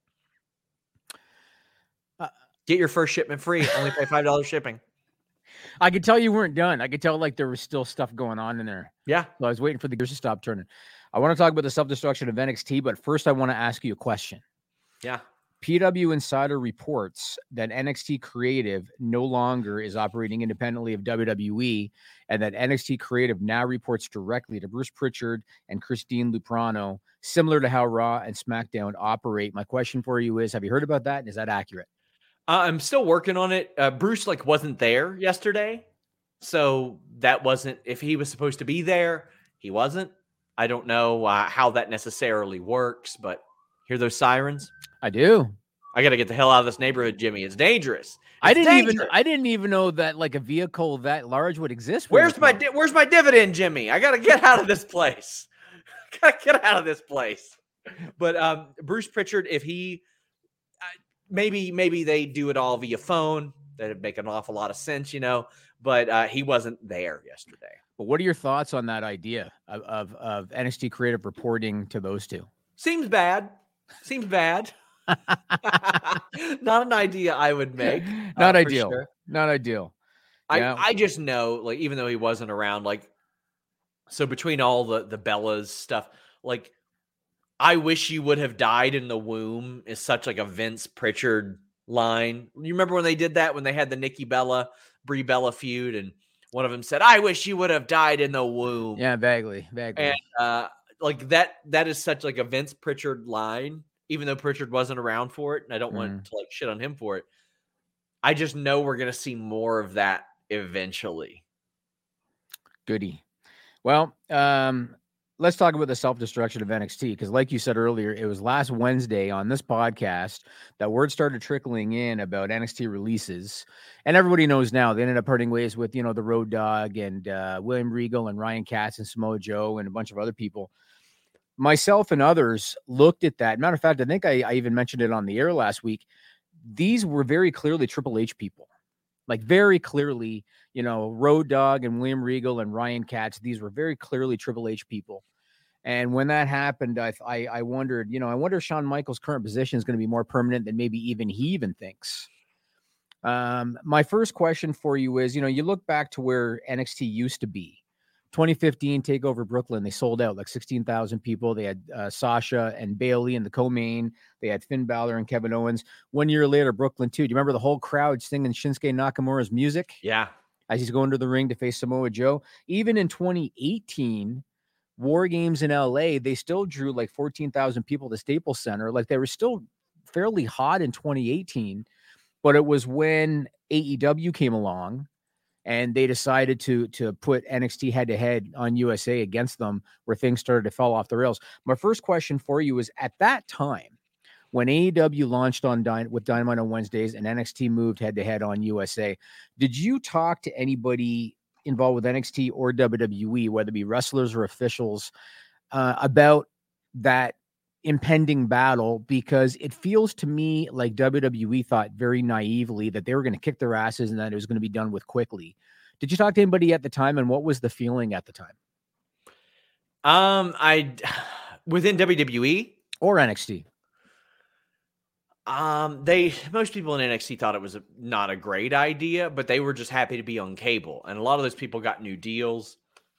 Get your first shipment free. Only pay $5 shipping. I could tell you weren't done. I could tell like there was still stuff going on in there. Yeah. So I was waiting for the gears to stop turning. I want to talk about the self-destruction of NXT, but first I want to ask you a question. Yeah. PW Insider reports that NXT Creative no longer is operating independently of WWE, and that NXT Creative now reports directly to Bruce Pritchard and Christine Luprano, similar to how Raw and SmackDown operate. My question for you is, have you heard about that? And is that accurate? I'm still working on it. Bruce wasn't there yesterday. So that wasn't, if he was supposed to be there, he wasn't. I don't know how that necessarily works, but hear those sirens? I do. I got to get the hell out of this neighborhood, Jimmy. It's dangerous. I didn't even know that like a vehicle that large would exist. Where's my dividend, Jimmy? I got to get out of this place. But Bruce Pritchard, if he maybe they do it all via phone, that'd make an awful lot of sense, but he wasn't there yesterday. But what are your thoughts on that idea of NXT Creative reporting to those two? Seems bad. Not an idea I would make. Not ideal. Sure. Not ideal. Yeah. I just know, even though he wasn't around, so between all the Bellas stuff, I wish you would have died in the womb is such a Vince Pritchard line. You remember when they did that, when they had the Nikki Bella, Brie Bella feud, and one of them said, "I wish you would have died in the womb." Yeah, vaguely. And that is such a Vince Pritchard line, even though Pritchard wasn't around for it, and I don't want to shit on him for it. I just know we're going to see more of that eventually. Goody. Well, let's talk about the self-destruction of NXT, because like you said earlier, it was last Wednesday on this podcast that word started trickling in about NXT releases. And everybody knows now they ended up parting ways with, the Road Dogg and William Regal and Ryan Katz and Samoa Joe and a bunch of other people. Myself and others looked at that. Matter of fact, I think I even mentioned it on the air last week. These were very clearly Triple H people. Very clearly, Road Dogg and William Regal and Ryan Katz, these were very clearly Triple H people. And when that happened, I wondered, I wonder if Shawn Michaels' current position is going to be more permanent than maybe he thinks. My first question for you is, you look back to where NXT used to be. 2015 TakeOver Brooklyn, they sold out 16,000 people. They had Sasha and Bayley in the co-main. They had Finn Balor and Kevin Owens. 1 year later, Brooklyn 2. Do you remember the whole crowd singing Shinsuke Nakamura's music? Yeah. As he's going to the ring to face Samoa Joe. Even in 2018, War Games in LA, they still drew 14,000 people to Staples Center. They were still fairly hot in 2018, but it was when AEW came along and they decided to put NXT head-to-head on USA against them, where things started to fall off the rails. My first question for you is, at that time, when AEW launched with Dynamite on Wednesdays and NXT moved head-to-head on USA, did you talk to anybody involved with NXT or WWE, whether it be wrestlers or officials, about that impending battle? Because it feels to me like WWE thought very naively that they were going to kick their asses and that it was going to be done with quickly. Did you talk to anybody at the time, and what was the feeling at the time? Within WWE or NXT? Most people in NXT thought it was not a great idea, but they were just happy to be on cable, and a lot of those people got new deals.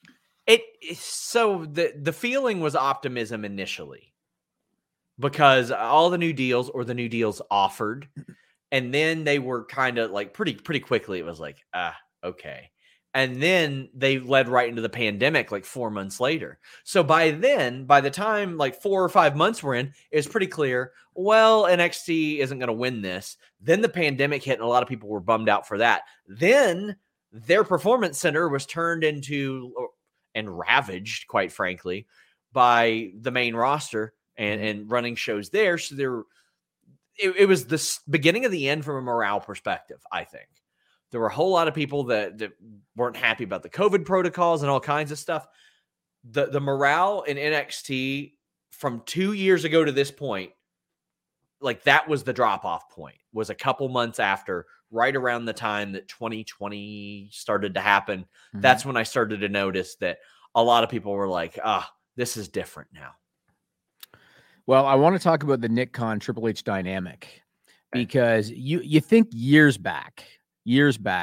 So the feeling was optimism initially, because all the new deals offered, and then they were kind of pretty quickly. It was okay. And then they led right into the pandemic 4 months later. So by the time 4 or 5 months were in, it was pretty clear, NXT isn't going to win this. Then the pandemic hit and a lot of people were bummed out for that. Then their performance center was turned into and ravaged, quite frankly, by the main roster and running shows there. So it was the beginning of the end from a morale perspective, I think. There were a whole lot of people that weren't happy about the COVID protocols and all kinds of stuff. The morale in NXT from 2 years ago to this point, that was the drop-off point, was a couple months after, right around the time that 2020 started to happen. Mm-hmm. That's when I started to notice that a lot of people were this is different now. Well, I want to talk about the Nick Khan Triple H dynamic, because you think years back,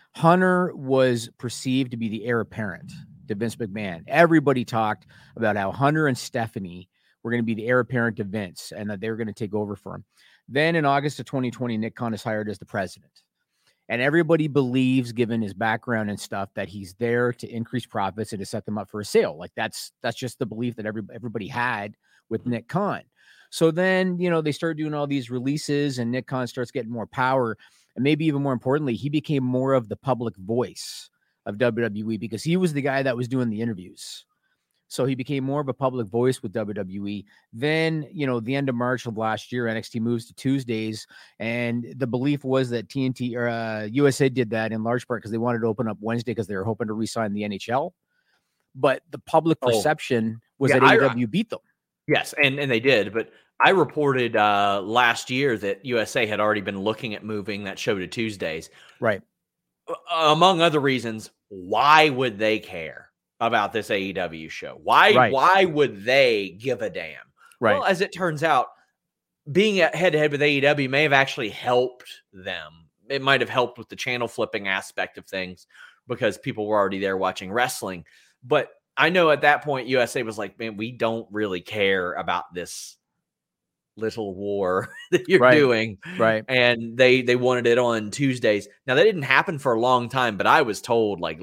Hunter was perceived to be the heir apparent to Vince McMahon. Everybody talked about how Hunter and Stephanie were going to be the heir apparent to Vince and that they were going to take over for him. Then in August of 2020, Nick Khan is hired as the president. And everybody believes, given his background and stuff, that he's there to increase profits and to set them up for a sale. Like that's just the belief that everybody had with Nick Khan. So then, they start doing all these releases and Nick Khan starts getting more power. And maybe even more importantly, he became more of the public voice of WWE because he was the guy that was doing the interviews. So he became more of a public voice with WWE. Then, the end of March of last year, NXT moves to Tuesdays. And the belief was that TNT or USA did that in large part because they wanted to open up Wednesday because they were hoping to re-sign the NHL. But the public perception was that AEW beat them. Yes, and they did. But I reported last year that USA had already been looking at moving that show to Tuesdays. Right. Among other reasons, why would they care about this AEW show? Why would they give a damn? Right. Well, as it turns out, being head-to-head with AEW may have actually helped them. It might have helped with the channel flipping aspect of things because people were already there watching wrestling. But I know at that point, USA was like, man, we don't really care about this little war that you're doing. Right. And they wanted it on Tuesdays. Now, that didn't happen for a long time, but I was told like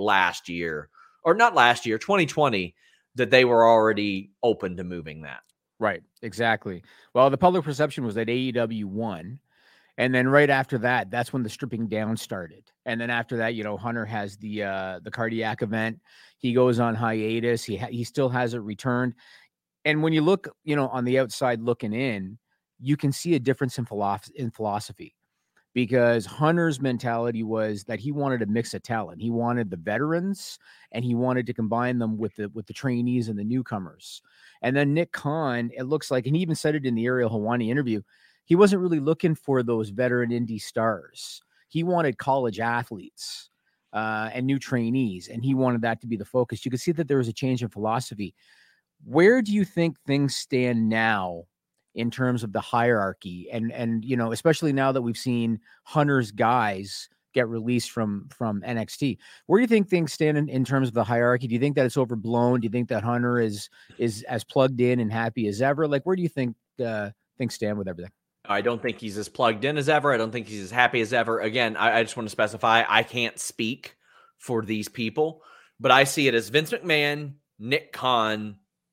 2020, that they were already open to moving that. Right. Exactly. Well, the public perception was that AEW won. And then right after that, that's when the stripping down started. And then after that, Hunter has the cardiac event. He goes on hiatus. He still hasn't returned. And when you look, on the outside looking in, you can see a difference in philosophy because Hunter's mentality was that he wanted a mix of talent. He wanted the veterans and he wanted to combine them with the trainees and the newcomers. And then Nick Khan, it looks like, and he even said it in the Ariel Helwani interview, he wasn't really looking for those veteran indie stars. He wanted college athletes and new trainees, and he wanted that to be the focus. You could see that there was a change in philosophy. Where do you think things stand now in terms of the hierarchy? And especially now that we've seen Hunter's guys get released from NXT, where do you think things stand in terms of the hierarchy? Do you think that it's overblown? Do you think that Hunter is as plugged in and happy as ever? Like, where do you think things stand with everything? I don't think he's as plugged in as ever. I don't think he's as happy as ever. Again, I just want to specify, I can't speak for these people, but I see it as Vince McMahon, Nick Khan,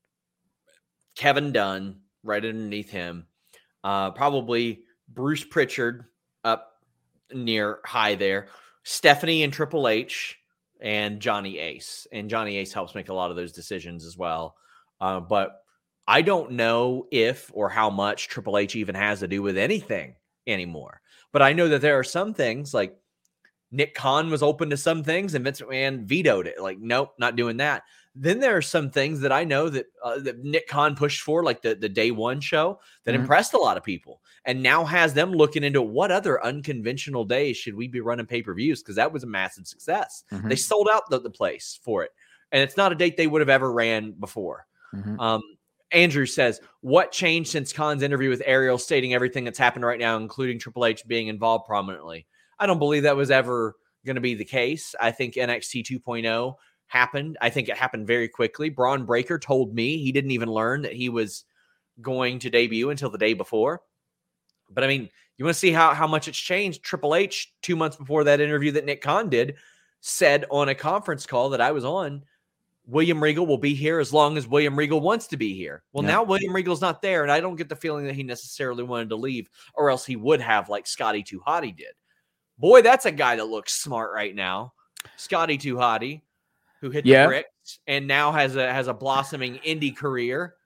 Kevin Dunn right underneath him, probably Bruce Pritchard up near high there, Stephanie and Triple H, and Johnny Ace. And Johnny Ace helps make a lot of those decisions as well. But I don't know if or how much Triple H even has to do with anything anymore. But I know that there are some things like Nick Khan was open to some things and Vince McMahon vetoed it. Like, nope, not doing that. Then there are some things that I know that, that Nick Khan pushed for, like the day one show that impressed a lot of people and now has them looking into what other unconventional days should we be running pay-per-views? Because that was a massive success. They sold out the place for it. And it's not a date they would have ever ran before. Andrew says, what changed since Khan's interview with Ariel stating everything that's happened right now, including Triple H being involved prominently? I don't believe that was ever going to be the case. I think NXT 2.0 happened. I think it happened very quickly. Braun Breaker told me he didn't even learn that he was going to debut until the day before. But I mean, you want to see how much it's changed. Triple H, 2 months before that interview that Nick Khan did, said on a conference call that I was on, William Regal will be here as long as William Regal wants to be here. Well, now William Regal's not there, and I don't get the feeling that he necessarily wanted to leave, or else he would have, like Scotty 2 Hotty did. Boy, that's a guy that looks smart right now. Scotty 2 Hotty, who hit the bricks and now has a blossoming indie career.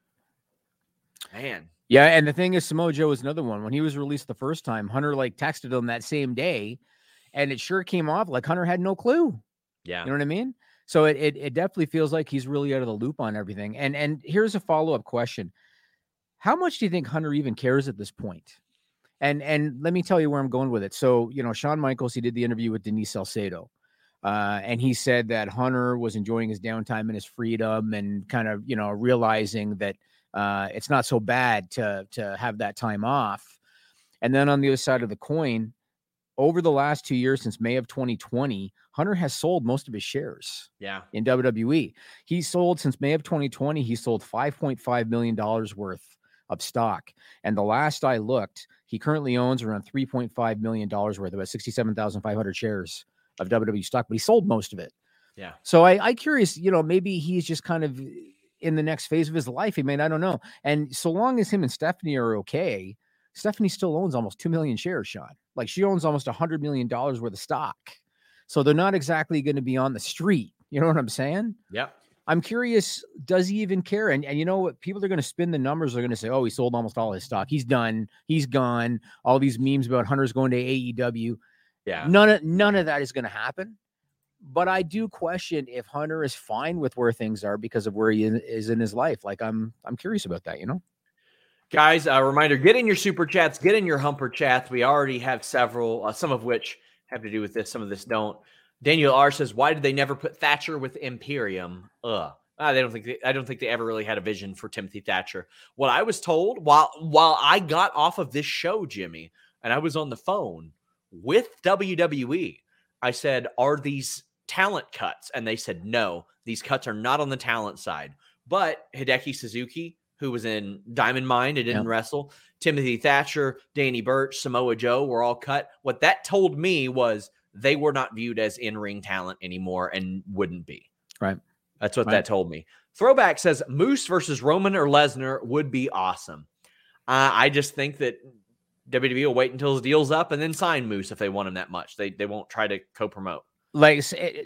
Man. Yeah, and the thing is, Samoa Joe was another one. When he was released the first time, Hunter texted him that same day, and it sure came off like Hunter had no clue. Yeah. You know what I mean? So it definitely feels like he's really out of the loop on everything. And here's a follow-up question. How much do you think Hunter even cares at this point? And let me tell you where I'm going with it. So, Shawn Michaels, he did the interview with Denise Salcedo. And he said that Hunter was enjoying his downtime and his freedom and kind of, realizing that it's not so bad to have that time off. And then on the other side of the coin, over the last 2 years, since May of 2020, Hunter has sold most of his shares in WWE. He sold, since May of 2020, he sold $5.5 million worth of stock. And the last I looked, he currently owns around $3.5 million worth, about 67,500 shares of WWE stock, but he sold most of it. Yeah. So I curious, maybe he's just kind of in the next phase of his life. I don't know. And so long as him and Stephanie are okay, Stephanie still owns almost 2 million shares, Sean. Like, she owns almost $100 million worth of stock. So they're not exactly going to be on the street. You know what I'm saying? Yep. I'm curious, does he even care? And you know what? People are going to spin the numbers. They're going to say, oh, he sold almost all his stock. He's done. He's gone. All these memes about Hunter's going to AEW. Yeah. None of that is going to happen. But I do question if Hunter is fine with where things are because of where he is in his life. Like, I'm curious about that, Guys, a reminder, get in your super chats, get in your humper chats. We already have several, some of which have to do with this. Some of this don't. Daniel R says, why did they never put Thatcher with Imperium? I don't think they ever really had a vision for Timothy Thatcher. What I was told while I got off of this show, Jimmy, and I was on the phone with WWE, I said, are these talent cuts? And they said, no, these cuts are not on the talent side. But Hideki Suzuki, who was in Diamond Mine and didn't wrestle, Timothy Thatcher, Danny Burch, Samoa Joe were all cut. What that told me was they were not viewed as in-ring talent anymore and wouldn't be. Right. That's what that told me. Throwback says Moose versus Roman or Lesnar would be awesome. I just think that WWE will wait until his deal's up and then sign Moose if they want him that much. They won't try to co-promote. Like,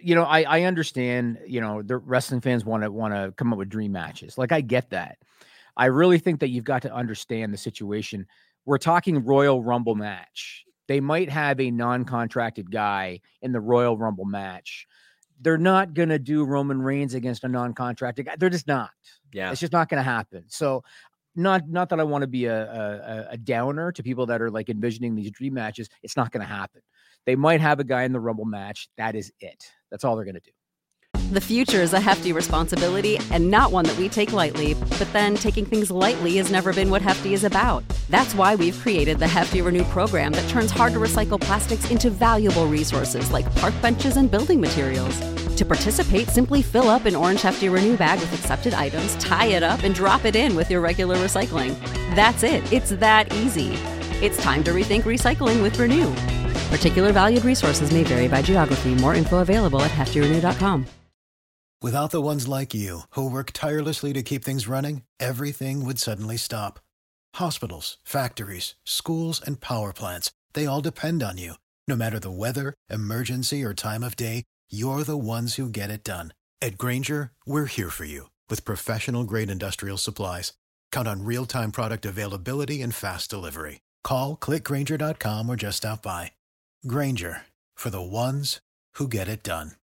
I understand, the wrestling fans want to come up with dream matches. Like, I get that. I really think that you've got to understand the situation. We're talking Royal Rumble match. They might have a non-contracted guy in the Royal Rumble match. They're not going to do Roman Reigns against a non-contracted guy. They're just not. Yeah. It's just not going to happen. So not that I want to be a downer to people that are like envisioning these dream matches. It's not going to happen. They might have a guy in the Rumble match. That is it. That's all they're going to do. The future is a hefty responsibility and not one that we take lightly. But then taking things lightly has never been what Hefty is about. That's why we've created the Hefty Renew program that turns hard-to-recycle plastics into valuable resources like park benches and building materials. To participate, simply fill up an orange Hefty Renew bag with accepted items, tie it up, and drop it in with your regular recycling. That's it. It's that easy. It's time to rethink recycling with Renew. Particular valued resources may vary by geography. More info available at heftyrenew.com. Without the ones like you, who work tirelessly to keep things running, everything would suddenly stop. Hospitals, factories, schools, and power plants, they all depend on you. No matter the weather, emergency, or time of day, you're the ones who get it done. At Grainger, we're here for you with professional-grade industrial supplies. Count on real-time product availability and fast delivery. Call, click Grainger.com, or just stop by. Grainger, for the ones who get it done.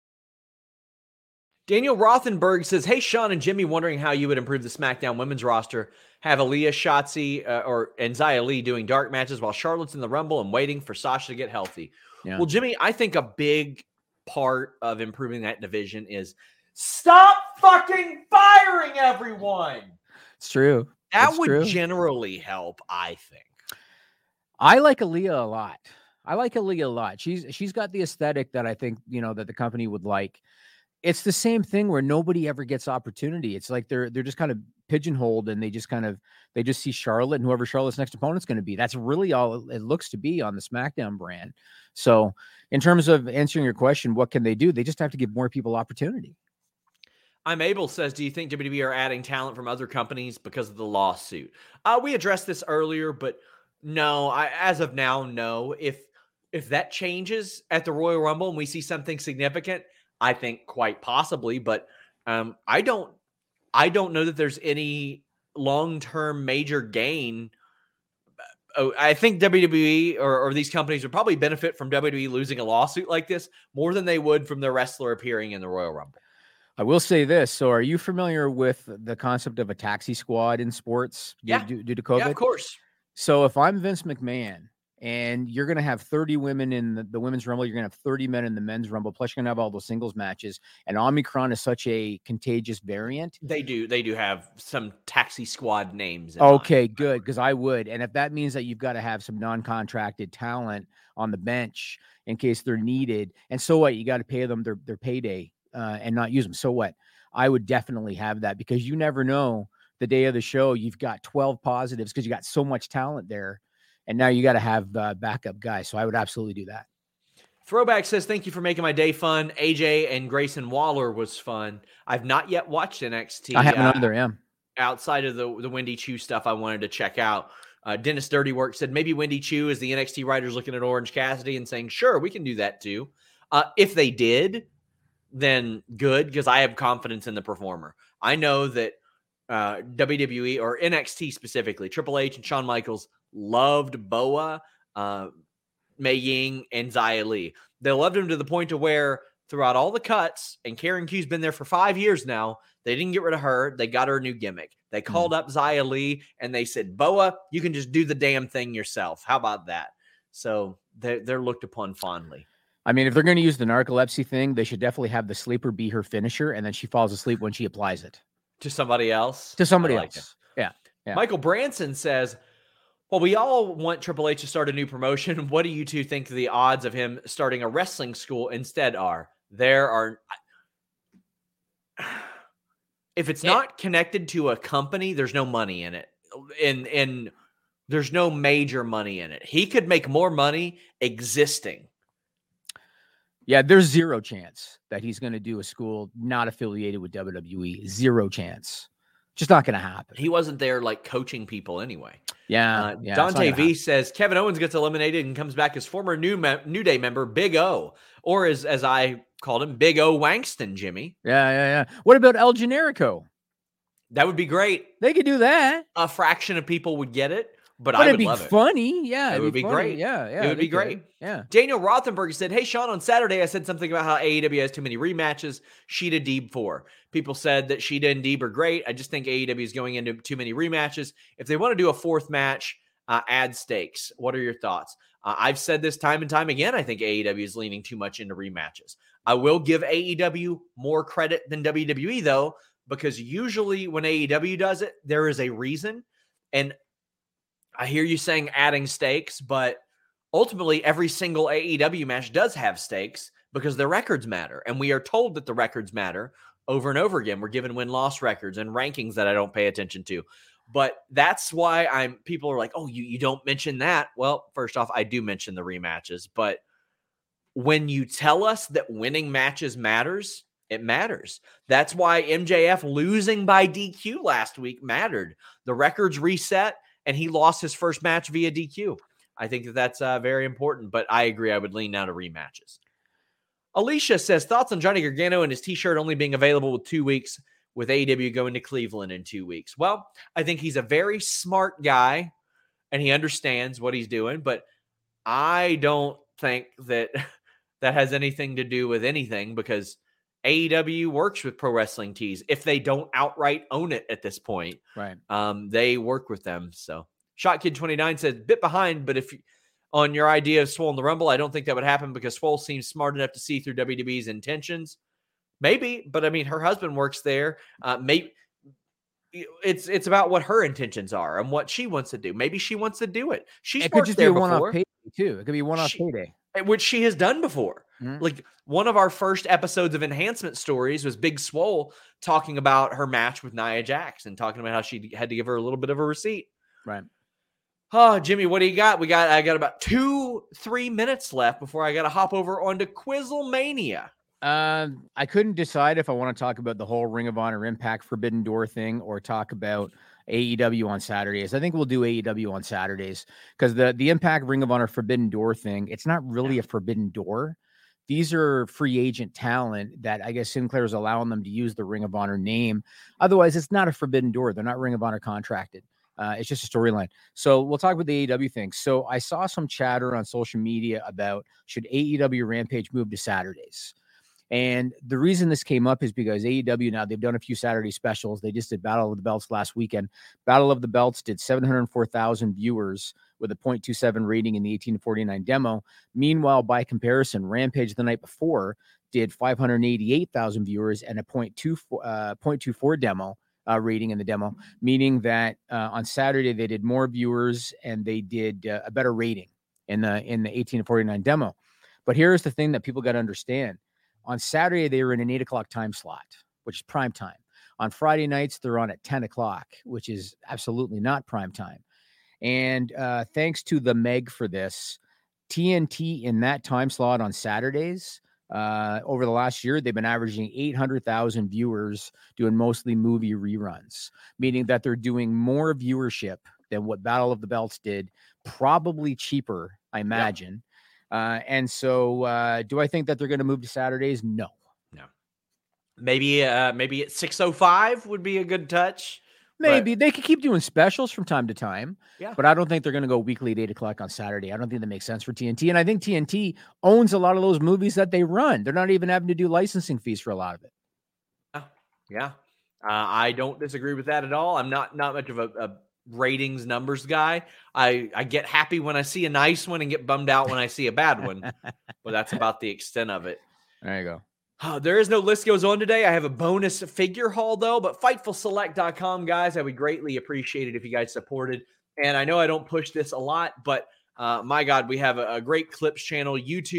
Daniel Rothenberg says, hey, Sean and Jimmy, wondering how you would improve the SmackDown women's roster. Have Aaliyah, Shotzi, and Xia Li doing dark matches while Charlotte's in the Rumble and waiting for Sasha to get healthy. Yeah. Well, Jimmy, I think a big part of improving that division is stop fucking firing everyone. It's true. That would generally help, I think. I like Aaliyah a lot. She's got the aesthetic that I think, that the company would like. It's the same thing where nobody ever gets opportunity. It's like they're just kind of pigeonholed and they just see Charlotte and whoever Charlotte's next opponent's going to be. That's really all it looks to be on the SmackDown brand. So in terms of answering your question, what can they do? They just have to give more people opportunity. I'm Abel says, do you think WWE are adding talent from other companies because of the lawsuit? We addressed this earlier, but no, as of now, no. If that changes at the Royal Rumble and we see something significant, I think quite possibly, but I don't know that there's any long-term major gain. I think WWE or these companies would probably benefit from WWE losing a lawsuit like this more than they would from the wrestler appearing in the Royal Rumble. I will say this. So are you familiar with the concept of a taxi squad in sports due to COVID? Yeah, of course. So if I'm Vince McMahon and you're going to have 30 women in the women's rumble. You're going to have 30 men in the men's rumble. Plus, you're going to have all those singles matches. And Omicron is such a contagious variant. They do have some taxi squad names. Okay, good. Because I would. And if that means that you've got to have some non-contracted talent on the bench in case they're needed. And so what? You got to pay them their payday and not use them. So what? I would definitely have that, because you never know the day of the show. You've got 12 positives because you got so much talent there. And now you got to have backup guys. So I would absolutely do that. Throwback says, thank you for making my day fun. AJ and Grayson Waller was fun. I've not yet watched NXT. I haven't either, yeah. Outside of the Wendy Chu stuff I wanted to check out. Dennis Dirty Work said, maybe Wendy Chu is the NXT writers looking at Orange Cassidy and saying, sure, we can do that too. If they did, then good, because I have confidence in the performer. I know that WWE or NXT specifically, Triple H and Shawn Michaels loved Boa, Mei Ying, and Xia Li. They loved him to the point to where throughout all the cuts, and Karen Q's been there for 5 years now, they didn't get rid of her. They got her a new gimmick. They called up Xia Li and they said, Boa, you can just do the damn thing yourself. How about that? So they're looked upon fondly. I mean, if they're going to use the narcolepsy thing, they should definitely have the sleeper be her finisher, and then she falls asleep when she applies it. To somebody else? To somebody else. Yeah. Michael Branson says, well, we all want Triple H to start a new promotion. What do you two think the odds of him starting a wrestling school instead are? If it's not connected to a company, there's no money in it. And there's no major money in it. He could make more money existing. Yeah, there's zero chance that he's going to do a school not affiliated with WWE. Zero chance. Just not going to happen. He wasn't there like coaching people anyway. Yeah. Dante V says Kevin Owens gets eliminated and comes back as former New Day member Big O, or as I called him, Big O Wangston, Jimmy. Yeah. What about El Generico? That would be great. They could do that. A fraction of people would get it. But I would love it. It'd be funny. Yeah. It would be great. Yeah. It would be great. Yeah. Daniel Rothenberg said, hey, Sean, on Saturday, I said something about how AEW has too many rematches. Sheeta Deeb 4. People said that Sheeta and Deeb are great. I just think AEW is going into too many rematches. If they want to do a fourth match, add stakes. What are your thoughts? I've said this time and time again. I think AEW is leaning too much into rematches. I will give AEW more credit than WWE, though, because usually when AEW does it, there is a reason. And I hear you saying adding stakes, but ultimately every single AEW match does have stakes because their records matter. And we are told that the records matter over and over again. We're given win-loss records and rankings that I don't pay attention to. But that's why people are like, oh, you don't mention that. Well, first off, I do mention the rematches. But when you tell us that winning matches matters, it matters. That's why MJF losing by DQ last week mattered. The records reset, and he lost his first match via DQ. I think that's very important, but I agree. I would lean now to rematches. Alicia says, thoughts on Johnny Gargano and his t-shirt only being available with 2 weeks with AEW going to Cleveland in 2 weeks. Well, I think he's a very smart guy, and he understands what he's doing, but I don't think that has anything to do with anything because AEW works with Pro Wrestling Tees. If they don't outright own it at this point, right? They work with them. So ShotKid29 says, bit behind, but if on your idea of Swole in the Rumble, I don't think that would happen because Swole seems smart enough to see through WWE's intentions. Maybe, but I mean, her husband works there. Maybe it's about what her intentions are and what she wants to do. Maybe she wants to do it. She's it worked could just there be a one-off before. payday too. It could be one-off payday, which she has done before. Mm-hmm. Like one of our first episodes of Enhancement Stories was Big Swole talking about her match with Nia Jax and talking about how she had to give her a little bit of a receipt. Right. Oh, Jimmy, what do you got? I got about 2-3 minutes left before I got to hop over onto Quizzlemania. I couldn't decide if I want to talk about the whole Ring of Honor Impact Forbidden Door thing or talk about AEW on Saturdays. I think we'll do AEW on Saturdays because the Impact Ring of Honor Forbidden Door thing, it's not really a forbidden door. These are free agent talent that I guess Sinclair is allowing them to use the Ring of Honor name. Otherwise, it's not a forbidden door. They're not Ring of Honor contracted. It's just a storyline. So we'll talk about the AEW thing. So I saw some chatter on social media about should AEW Rampage move to Saturdays. And the reason this came up is because AEW now, they've done a few Saturday specials. They just did Battle of the Belts last weekend. Battle of the Belts did 704,000 viewers with a 0.27 rating in the 18-49 demo. Meanwhile, by comparison, Rampage the night before did 588,000 viewers and a 0.24 demo rating in the demo, meaning that on Saturday they did more viewers and they did a better rating in the 18-49 demo. But here's the thing that people got to understand. On Saturday, they were in an 8 o'clock time slot, which is prime time. On Friday nights, they're on at 10 o'clock, which is absolutely not prime time. And thanks to the Meg for this, TNT in that time slot on Saturdays, over the last year, they've been averaging 800,000 viewers doing mostly movie reruns, meaning that they're doing more viewership than what Battle of the Belts did, probably cheaper, I imagine. Yep. And so do I think that they're going to move to Saturdays? No. Maybe at 6:05 would be a good touch. Maybe they could keep doing specials from time to time, but I don't think they're going to go weekly at 8 o'clock on Saturday. I don't think that makes sense for TNT. And I think TNT owns a lot of those movies that they run. They're not even having to do licensing fees for a lot of it. Yeah. I don't disagree with that at all. I'm not much of a ratings numbers guy. I get happy when I see a nice one and get bummed out when I see a bad one, but that's about the extent of it. There you go. There is no list goes on today. I have a bonus figure haul though, but FightfulSelect.com, guys, I would greatly appreciate it if you guys supported. And I know I don't push this a lot, but my God, we have a great clips channel,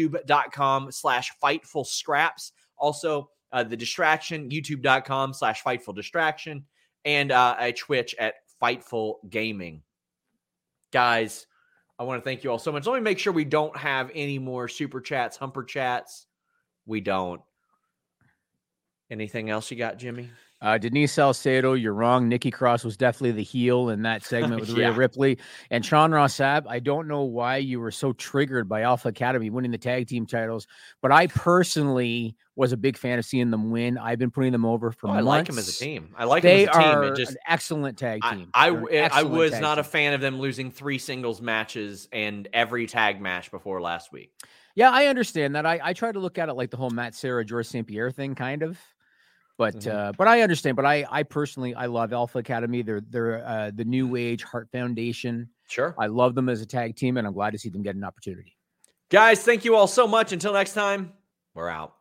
youtube.com/FightfulScraps. Also the Distraction, youtube.com/FightfulDistraction, and a Twitch at Fightful Gaming. Guys, I want to thank you all so much. Let me make sure we don't have any more super chats, humper chats. We don't. Anything else you got, Jimmy? Denise Salcedo, you're wrong. Nikki Cross was definitely the heel in that segment with Rhea Ripley. And Sean Ross Sapp, I don't know why you were so triggered by Alpha Academy winning the tag team titles, but I personally was a big fan of seeing them win. I've been putting them over for months. I like them as a team. They are an excellent tag team. I was not a fan of them losing 3 singles matches and every tag match before last week. Yeah, I understand that. I try to look at it like the whole Matt Serra, George St. Pierre thing, kind of. But I understand. But I personally, I love Alpha Academy. They're the New Age Heart Foundation. Sure. I love them as a tag team, and I'm glad to see them get an opportunity. Guys, thank you all so much. Until next time, we're out.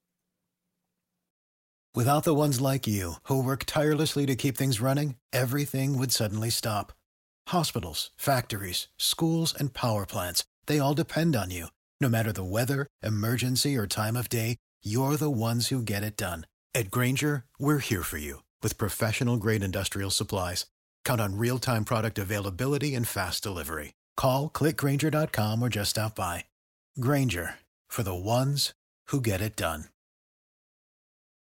Without the ones like you, who work tirelessly to keep things running, everything would suddenly stop. Hospitals, factories, schools, and power plants, they all depend on you. No matter the weather, emergency, or time of day, you're the ones who get it done. At Grainger, we're here for you with professional-grade industrial supplies. Count on real-time product availability and fast delivery. Call, click Grainger.com, or just stop by. Grainger, for the ones who get it done.